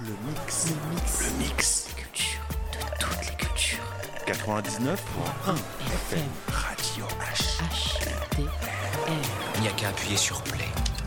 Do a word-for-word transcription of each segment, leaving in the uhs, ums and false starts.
Le mix. Le mix. Le mix. Culture de toutes les cultures. quatre-vingt-dix-neuf point un F M. Radio H. H D R. Il n'y a qu'à appuyer sur play.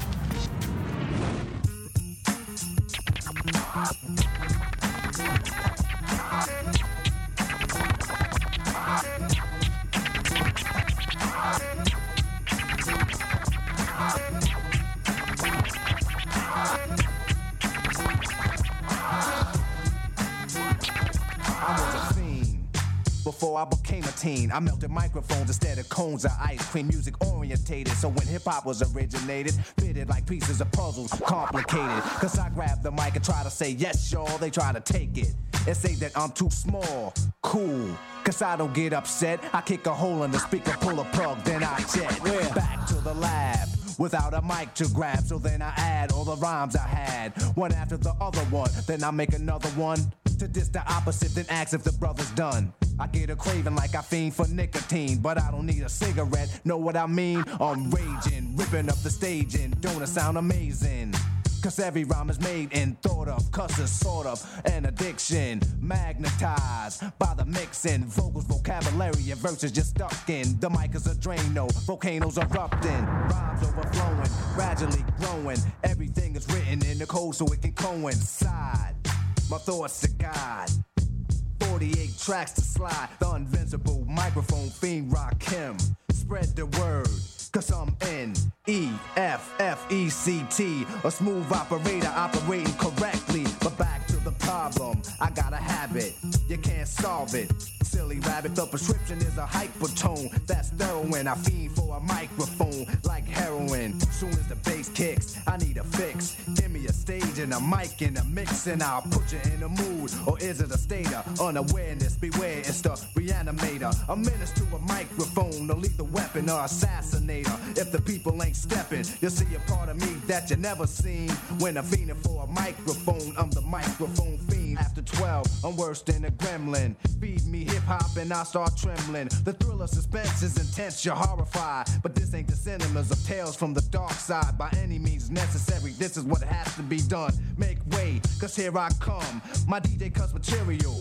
Before I became a teen, I melted microphones instead of cones of ice cream. Music orientated, so when hip-hop was originated, fitted like pieces of puzzles, complicated. Cause I grab the mic and try to say yes, y'all, they try to take it and say that I'm too small. Cool, cause I don't get upset. I kick a hole in the speaker, pull a plug, then I jet. We're back to the lab without a mic to grab, so then I add all the rhymes I had, one after the other one. Then I make another one to diss the opposite, then ask if the brother's done. I get a craving like I fiend for nicotine, but I don't need a cigarette, know what I mean? I'm raging, ripping up the stage, and don't it sound amazing? Cause every rhyme is made and thought of, cause it's sort of an addiction, magnetized by the mixing, vocals, vocabulary, and verses just stuck in. The mic is a Drano, volcanoes erupting, rhymes overflowing, gradually growing. Everything is written in the code so it can coincide. My thoughts to God, forty-eight tracks to slide. The invincible microphone fiend Rakim. Spread the word, cause I'm N E F F E C T, a smooth operator operating correctly. But back to the problem, I got a habit, you can't solve it. Silly rabbit, the prescription is a hypertone. That's heroin, I fiend for a microphone like heroin. Soon as the bass kicks, I need a fix. Give me a stage and a mic and a mix, and I'll put you in a mood. Or is it a state of unawareness? Beware, it's the reanimator. A menace to a microphone, a lethal weapon or assassinator. If the people ain't stepping, you'll see a part of me that you never seen. When I'm fiending for a microphone, I'm the microphone fiend. After twelve, I'm worse than a gremlin. Feed me hip-hop and I start trembling. The thrill of suspense is intense, you're horrified. But this ain't the cinemas of tales from the dark side. By any means necessary, this is what has to be done. Make way, cause here I come. My D J cuts material.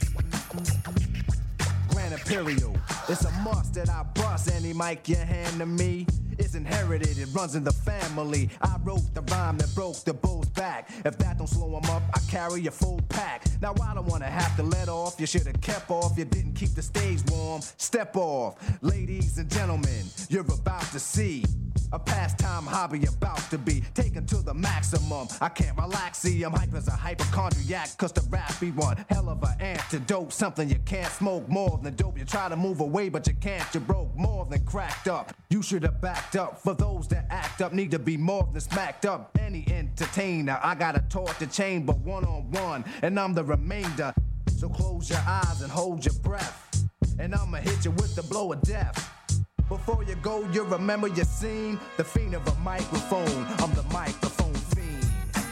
Grand Imperial, it's a must that I bust any mic you hand to me. It's inherited, it runs in the family. I wrote the rhyme that broke the bull's back. If that don't slow him up, I carry a full pack. Now I don't wanna have to let off. You should've kept off, you didn't keep the stage warm. Step off, ladies and gentlemen, you're about to see a pastime hobby about to be taken to the maximum. I can't relax, see, I'm hype as a hypochondriac, cause the rap be one hell of an antidote. Something you can't smoke more than dope. You try to move away, but you can't, you broke more than cracked up. You should have backed up. For those that act up, need to be more than smacked up. Any entertainer, I got a torch to chain, but one on one, and I'm the remainder. So close your eyes and hold your breath, and I'ma hit you with the blow of death. Before you go, you remember your scene. The fiend of a microphone, I'm the microphone fiend.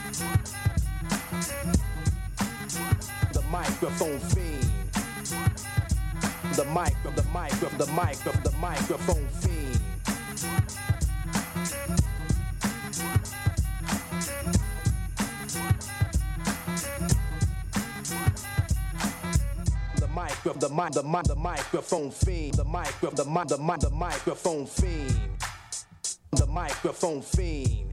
The microphone fiend. The mic of the mic of the mic of the microphone fiend. The mic of the mic the mic the microphone fiend. The mic of the mic the mic the microphone fiend. The microphone fiend.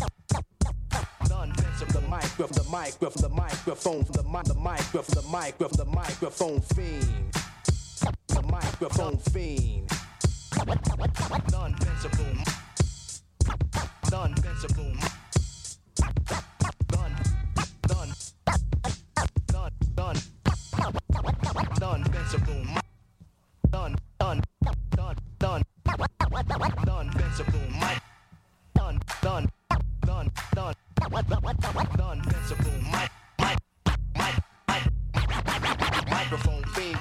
The mic of the mic of the microphone. The mic the mic of the mic of the microphone fiend. The microphone fiend. Non-invincible. Non-invincible. Done. Done. Done. Done. Non-invincible. Done. Done. Done. Done. Non-invincible. Mic. Done. Done. Done. Done. Non-invincible. Mic. Mic. Mic. Mic. Microphone fiend.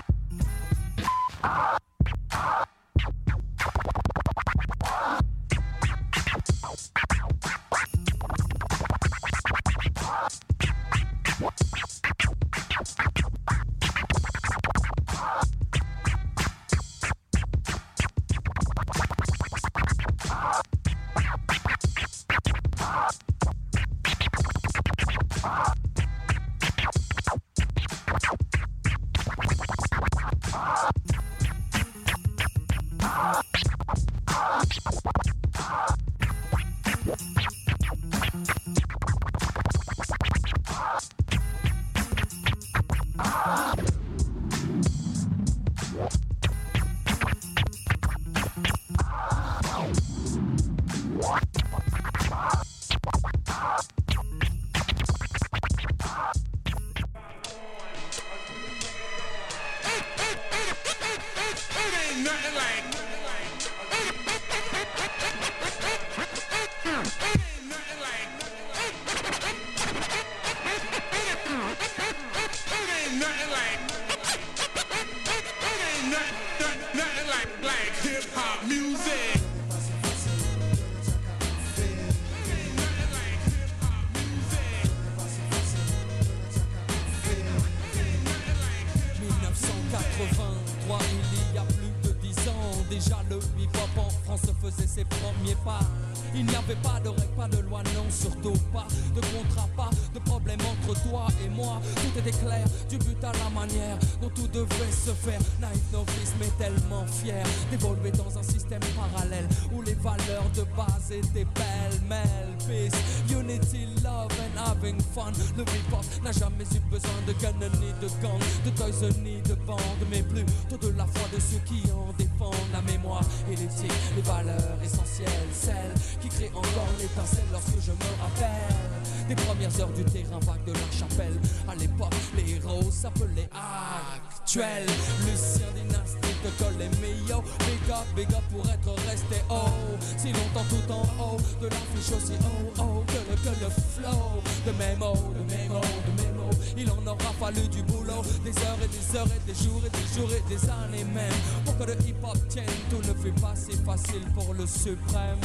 faisait ses premiers pas. Il n'y avait pas de règles, pas de loi, non, surtout pas de contrat, pas de problème entre toi et moi. Tout était clair, du but à la manière dont tout devait se faire. Naïf novice, mais tellement fier d'évoluer dans un système parallèle où les valeurs de base étaient pêle-mêle. Peace, unity, love and having fun. Le hip-hop n'a jamais eu besoin de gun ni de gang, de toys ni de bande, mais plutôt de la foi de ceux qui en défendent la mémoire et l'éthique, les valeurs essentielles, celles qui créent encore l'étincelle lorsque je me rappelle des premières heures du terrain vague de la chapelle. À l'époque, les héros s'appelaient actuels. Lucien Dynastie te colle les meilleurs. Big up, big up pour être resté haut. Si longtemps tout en haut de l'affiche aussi oh oh que le, que le flow. De mes mots, de mes mots, de mes mots. Il en aura fallu du boulot, des heures et des heures et des jours et des jours et des années même. Pour que le hip-hop tienne, tout ne fait pas si facile pour le suprême.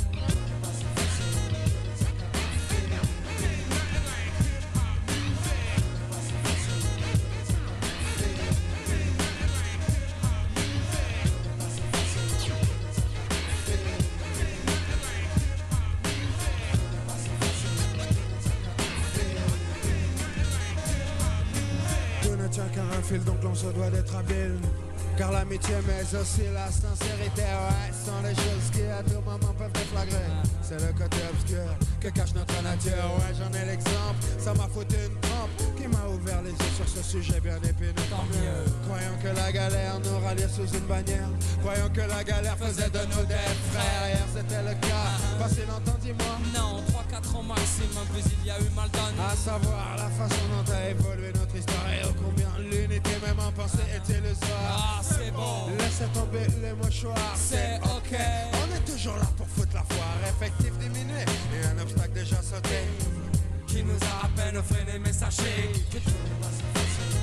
Donc l'on se doit d'être habile, car l'amitié mais aussi la sincérité, ouais, sont les choses qui à tout moment peuvent déflagrer. C'est le côté obscur que cache notre nature, ouais, j'en ai l'exemple. Ça m'a foutu une trempe qui m'a ouvert les yeux sur ce sujet bien épineux. Tant mieux. Croyons que la galère nous ralliait sous une bannière, croyons que la galère faisait de nous des frères. Hier c'était le cas, pas si longtemps, dis-moi. Non, trois quatre ans maximum, puis il y a eu mal donné. À savoir la façon dont a évolué notre histoire et ô combien l'unité même en pensée est illusoire. Ah, c'est bon. Laissez tomber les mouchoirs, c'est ok. On est toujours là pour foutre la foire. Effectif diminué et un obstacle déjà sauté qui nous a à peine freiné, mais sachez que tout va se passer.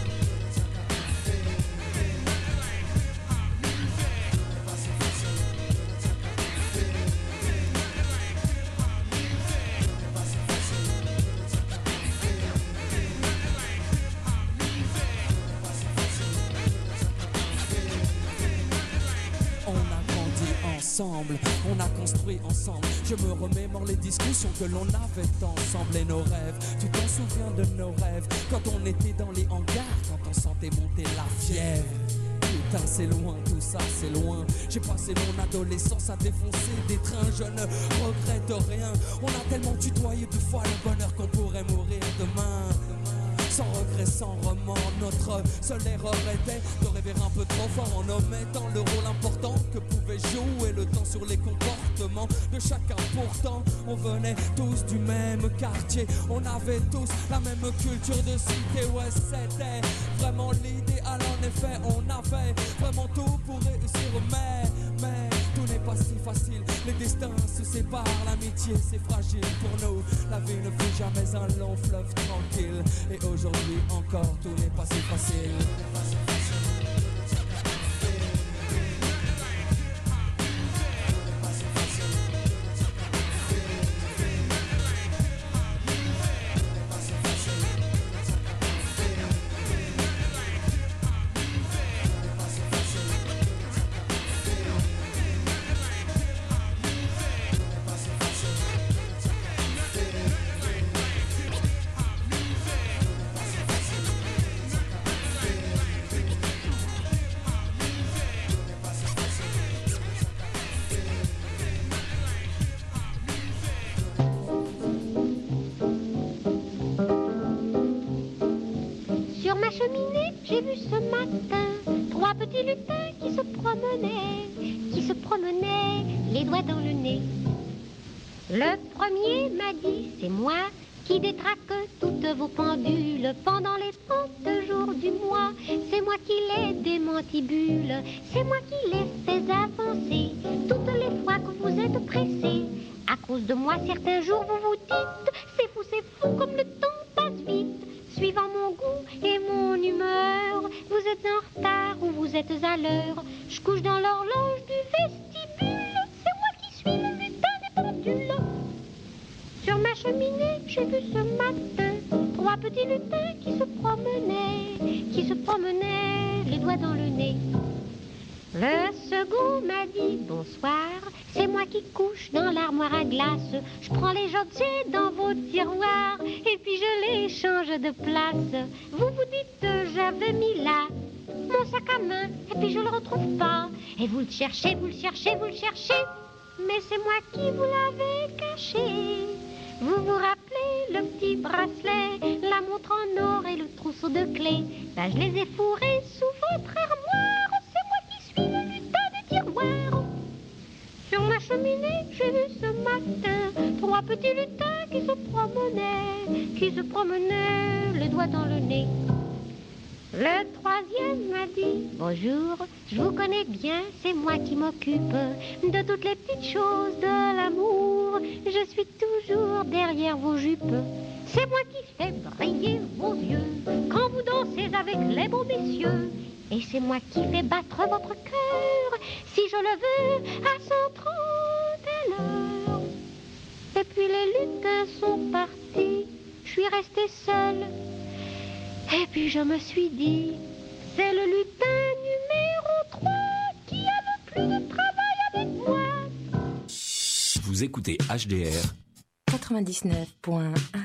On a construit ensemble. Je me remémore les discussions que l'on avait ensemble et nos rêves. Tu t'en souviens de nos rêves quand on était dans les hangars, quand on sentait monter la fièvre. Putain, c'est loin, tout ça, c'est loin. J'ai passé mon adolescence à défoncer des trains. Je ne regrette rien. On a tellement tutoyé deux fois le bonheur qu'on pourrait mourir demain. Sans regret, sans remords, notre seule erreur était de rêver un peu trop fort en omettant le rôle important que pouvait jouer le temps sur les comportements de chacun. Pourtant, on venait tous du même quartier, on avait tous la même culture de cité. Ouais, c'était vraiment l'idéal, en effet, on avait vraiment tout pour réussir, mais, mais tout n'est pas si facile. Les destins se séparent, l'amitié c'est fragile pour nous. La vie ne fut jamais un long fleuve tranquille. Et aujourd'hui encore, tout n'est pas si facile. J'ai vu ce matin trois petits lutins qui se promenaient, qui se promenaient les doigts dans le nez. Le premier m'a dit, c'est moi qui détraque toutes vos pendules pendant les trente jours du mois. C'est moi qui les démantibule, c'est moi qui les fais avancer toutes les fois que vous êtes pressés. À cause de moi, certains jours vous vous dites, c'est fou, c'est fou comme le temps passe vite. Suivant mon goût et mon humeur, vous êtes en retard ou vous êtes à l'heure. Je couche dans l'horloge du vestibule, c'est moi qui suis le lutin des pendules. Sur ma cheminée, j'ai vu ce matin trois petits lutins qui se promenaient, qui se promenaient les doigts dans le nez. Le second m'a dit bonsoir, c'est moi qui couche dans l'armoire à glace. Je prends les objets dans vos tiroirs et puis je les change de place. Vous vous dites j'avais mis là mon sac à main et puis je le retrouve pas. Et vous le cherchez, vous le cherchez, vous le cherchez, mais c'est moi qui vous l'avais caché. Vous vous rappelez le petit bracelet, la montre en or et le trousseau de clés? Ben je les ai fourrés sous votre armoire. Le lutin du tiroir. Sur ma cheminée, j'ai vu ce matin trois petits lutins qui se promenaient, qui se promenaient les doigts dans le nez. Le troisième m'a dit bonjour, je vous connais bien, c'est moi qui m'occupe de toutes les petites choses de l'amour. Je suis toujours derrière vos jupes. C'est moi qui fais briller vos yeux quand vous dansez avec les beaux messieurs. Et c'est moi qui fais battre votre cœur, si je le veux, à cent trente à l'heure. Et puis les lutins sont partis, je suis restée seule. Et puis je me suis dit, c'est le lutin numéro trois qui a le plus de travail avec moi. Vous écoutez H D R quatre-vingt-dix-neuf point un.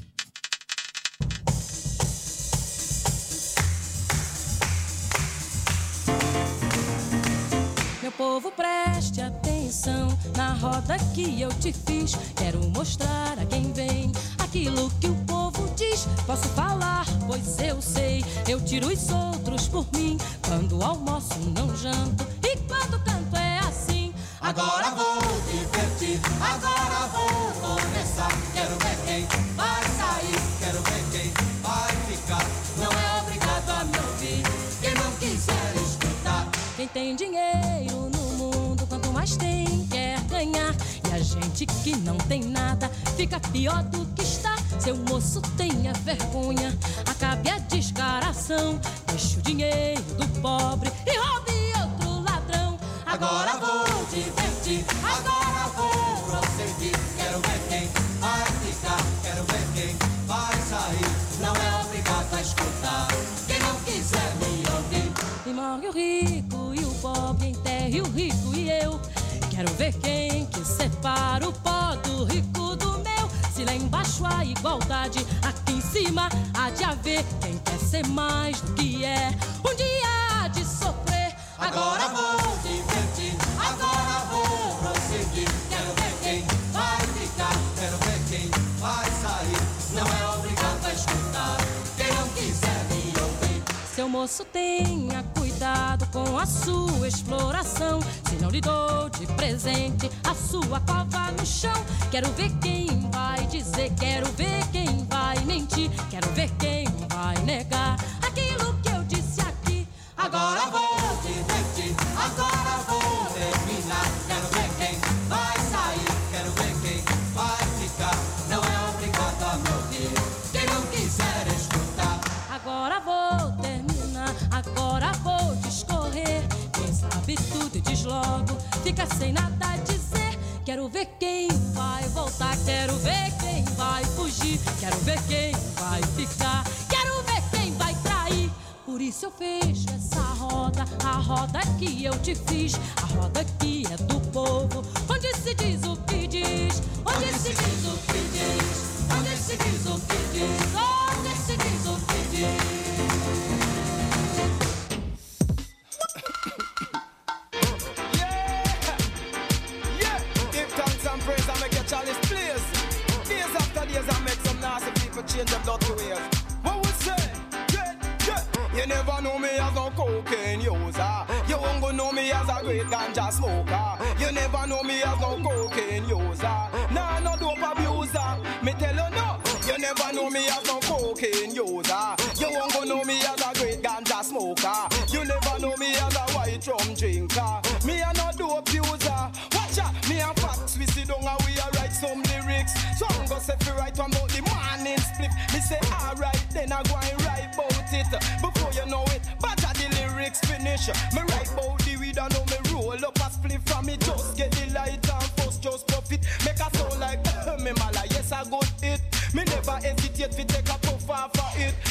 Povo, preste atenção na roda que eu te fiz. Quero mostrar a quem vem aquilo que o povo diz. Posso falar, pois eu sei. Eu tiro os outros por mim. Quando almoço não janto e quando canto é assim. Agora vou divertir, agora vou começar. Quero ver quem vai sair, quero ver quem vai ficar. Não é obrigado a me ouvir, quem não quiser escutar. Quem tem dinheiro no mundo, quanto mais tem, quer ganhar. E a gente que não tem nada, fica pior do que está. Seu moço tenha vergonha, acabe a descaração. Deixe o dinheiro do pobre e roube outro ladrão. Agora vou divertir, agora vou prosseguir. Quero ver quem vai ficar, quero ver quem vai sair. Não é obrigado a escutar, quem não quiser me ouvir. E morre o rico e o pobre, enterre o rico e eu. Quero ver quem que separa o pó do rico do meu. Se lá embaixo há igualdade, aqui em cima há de haver. Quem quer ser mais do que é, um dia há de sofrer. Agora vou divertir, agora vou prosseguir. Quero ver quem vai ficar, quero ver quem vai sair. Não é obrigado a escutar, quem não quiser me ouvir. Seu moço tenha cuidado com a sua exploração. Se não lhe dou de presente a sua cova no chão. Quero ver quem vai dizer, quero ver quem vai mentir. Quero ver quem vai negar aquilo que eu disse aqui. Agora vou divertir, agora vou terminar. Quero ver quem vai sair, quero ver quem vai ficar. Não é obrigado a me ouvir, quem não quiser escutar. Agora vou terminar, agora vou discorrer. Quem sabe tudo e diz logo, fica sem nada a dizer. Quero ver quem vai voltar, quero ver quem vai fugir. Quero ver quem vai ficar, quero ver quem vai trair. Por isso eu fecho essa roda, a roda que eu te fiz. A roda que é do povo, onde se diz o que diz. Onde se diz o que diz, onde se diz o que diz. Onde se diz o que diz. Change up dirty ways. What we say? Yeah, yeah. You never know me as no cocaine user. You won't go know me as a great ganja smoker. You never know me as no cocaine user. Nah, no dope abuser. Me tell you no. You never know me as no cocaine user. You won't go know me as a great ganja smoker. You never know me as a white rum drinker. Me a no dope user. Watch out, me and Fox, we sit down and we a write some lyrics. So I'm gonna say fi write one about the morning split. Me say alright, then I go and write about it. Before you know it, but the lyrics finish. Me write about the weed and now me roll up a split from me. Just get the light and first just puff it. Make a sound like me mala, yes I got it. Me never hesitate to take a puff off of it. First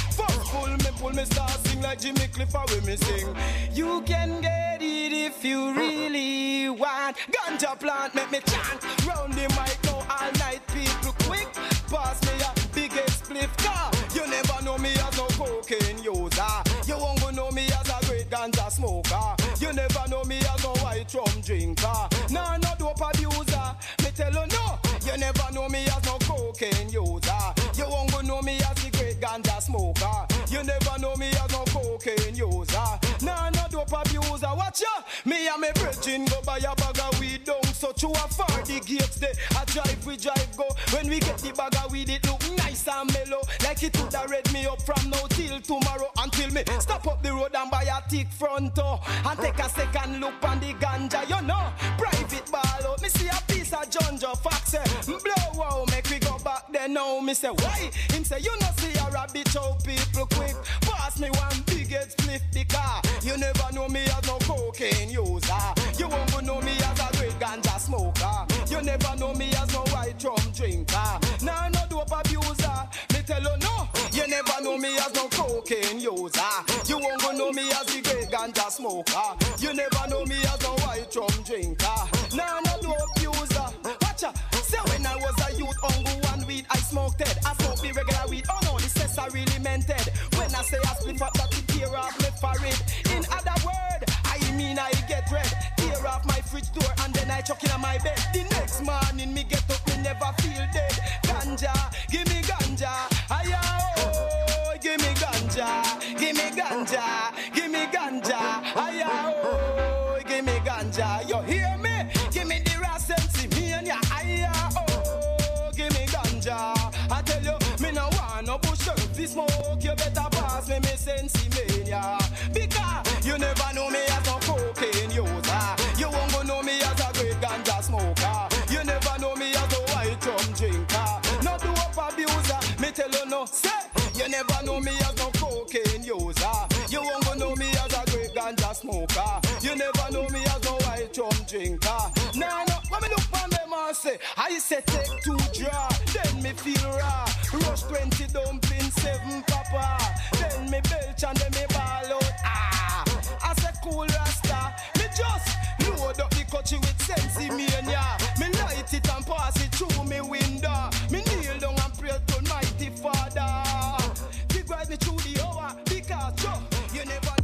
pull me, pull me, start sing like Jimmy Clifford when me sing. You can get it if you really want. Ganja plant, make me chant. Round the mic now all night, people quick. Pass me a biggest spliff car. You never know me as no cocaine user. You won't go know me as a great ganja smoker. You never know me as no white rum drinker. Nah, no dope abuser. Me tell you no. You never know me as no cocaine user. You won't go know me as the great ganja smoker. You never know me as no cocaine user. Nah, no dope abuser. Watch ya. Me and me virgin go buy a bag of weed down. So to a far the gates there. I drive, we drive go. When we get the bag of weed, it look nice and mellow. Like it would have read me up from now till tomorrow. Until me stop up the road and buy a thick front door. And take a second look on the ganja. You know, private ball out. Me see a piece of Junjo Fox. Blow wow, make we go back there now. Me say, why? Him say, you know see a rabbit how people quick. Pass me one big head split the car. You never know me as no cocaine user. You won't go know me as a great ganja smoker. You never know me as no white rum drinker. Nah, no dope abuser. Me tell you no. You never know me as no cocaine user. You won't go know me as the great ganja smoker. You never know me as no white rum drinker. Nah, no dope abuser. Watch out. Say when I was a youth, only one weed I smoked it. I smoked the regular weed. Oh no, this is I really meant it. When I say I split up, that it tear off me forehead. In other words, I mean I get red. Tear off my fridge door and then I chuck in on my bed. The next morning me get up, me never feel dead. Ganja, give me ganja. Aya oh, give me ganja. Give me ganja. Give me ganja. Aya oh, give me ganja. You hear me? Give me the rasensi, me and ya. Aya oh, give me ganja. I tell you, me no want no bush to smoke. You better pass me me sensi mania. Because you never know me as no cocaine user. You won't go know me as a great ganja smoker. You never know me as a white rum drinker. No dope abuser, me tell you no. Say, you never know me as no cocaine user. You won't go know me as a great ganja smoker. You never know me as no white rum drinker. Nah, no, when me look on them and say, I say take two draw, then me feel raw. Rush twenty dumpling, seven papa. Then me belch and then me ball out. Ah, I say cool rasta. Me just load up the country with sensi mania. Me light it and pass it through me window. Me kneel down and pray to Almighty Father. He guide me through the hour because yo, you never know.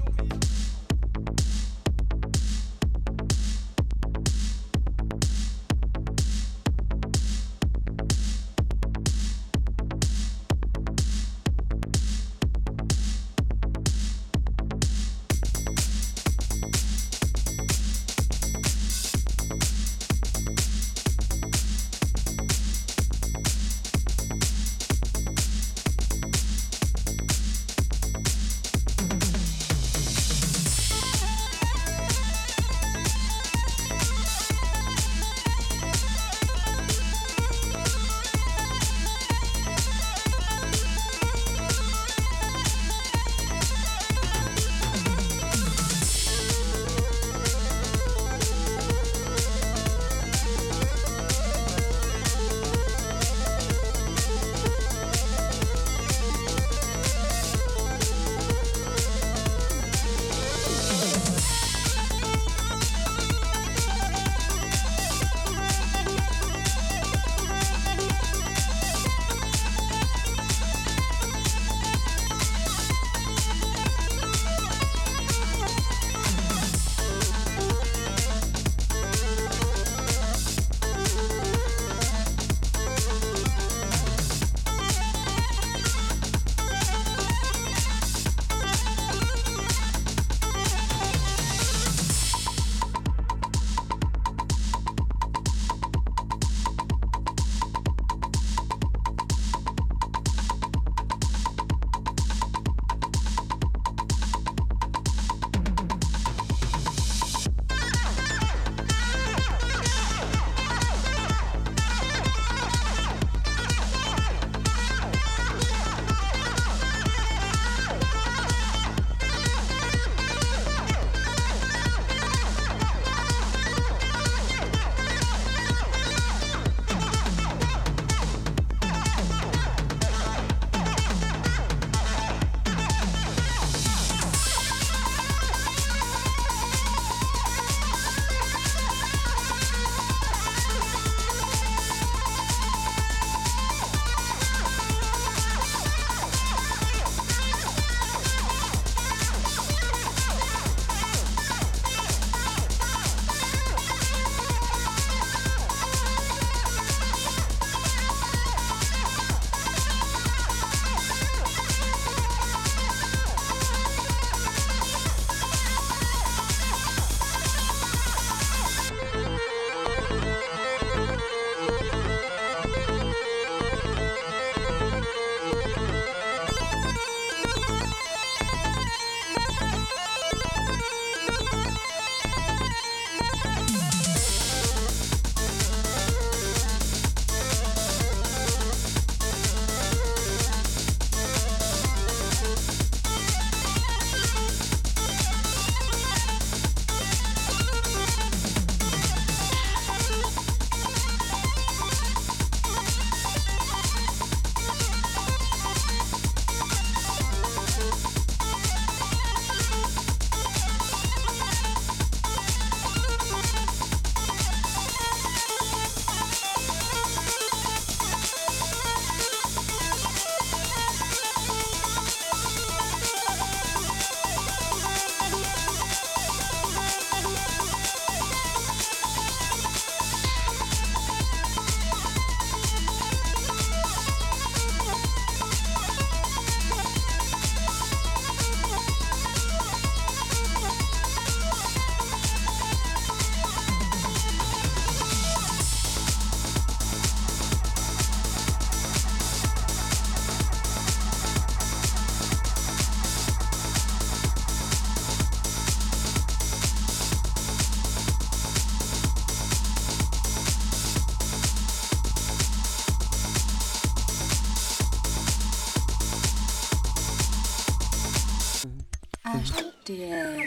H D R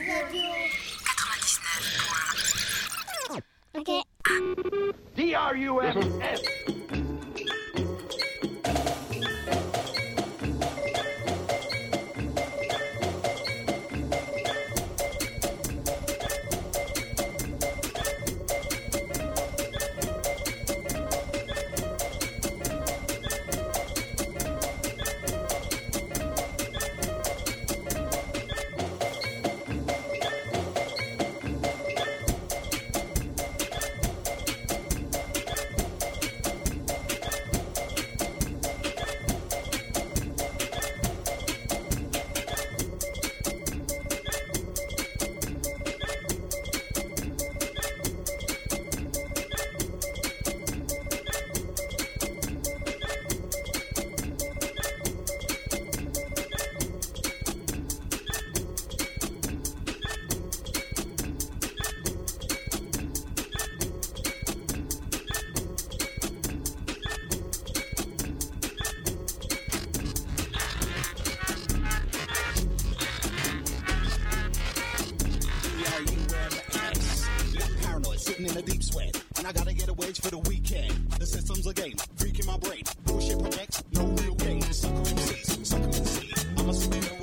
quatre-vingt-dix-neuf. Ok. D R U M S. In a deep sweat, and I gotta get a wage for the weekend. The system's a game, freaking my brain. Bullshit projects, no real gain. Sucker M Cs, sucker M Cs. I'm a superhero.